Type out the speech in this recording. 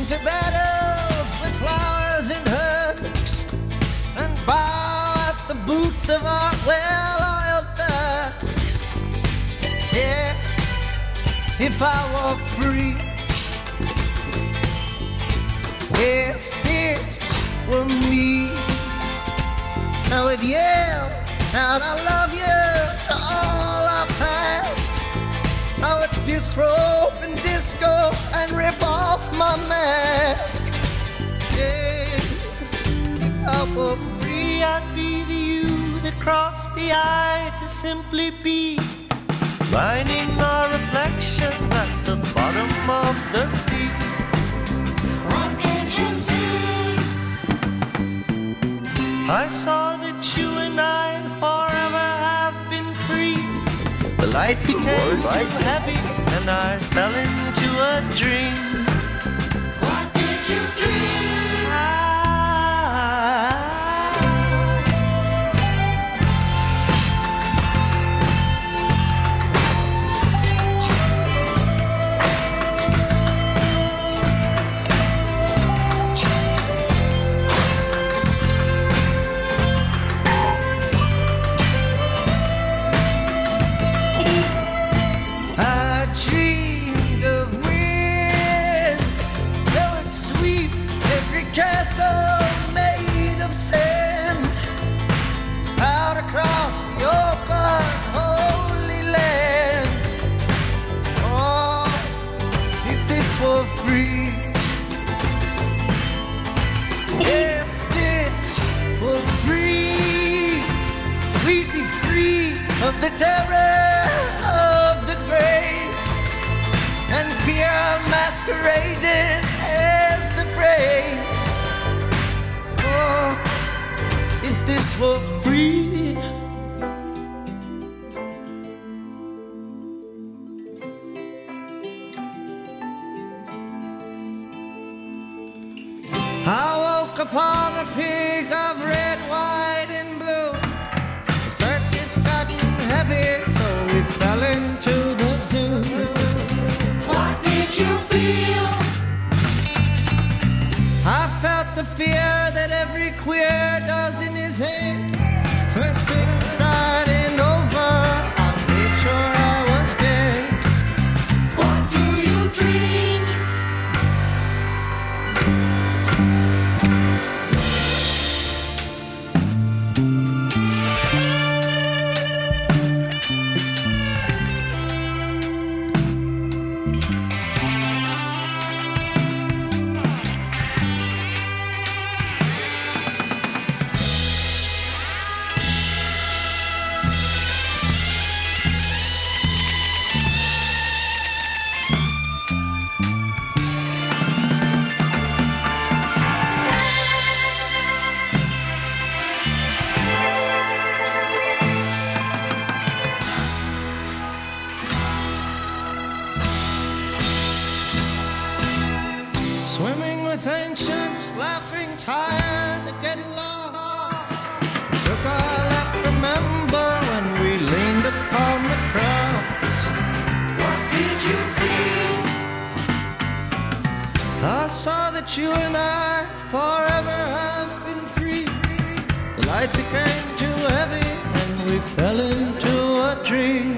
into battles with flowers and herbs, and bow at the boots of our well-oiled thugs. Yes, if I were free, if it were me, I would yell out I love you to all our past. I would disrobe and disco and rip off my mask. Yes, if I were free, I'd be the you that crossed the eye to simply be, finding our reflections at the bottom of the sea. What did you see? I saw that you and I forever have been free. The light became too heavy and I fell into a dream. What did you dream? I dreamed of wind that would sweep every castle made of sand out across the open holy land. Oh, if this were free, if this were free, we'd be free of the terror of the grave, and fear masquerading as the brave. Oh, if this were free. I woke upon a pig of red, white, and blue. The circus got heavy, so we fell into the zoo. What did you feel? I felt the fear that every queer does in his head. First thing starting over, I made sure I was dead. What do you dream? Swimming with ancients, laughing, tired of getting lost. Took our left, remember, when we leaned upon the cross. What did you see? I saw that you and I forever have been free. The light became too heavy and we fell into a dream.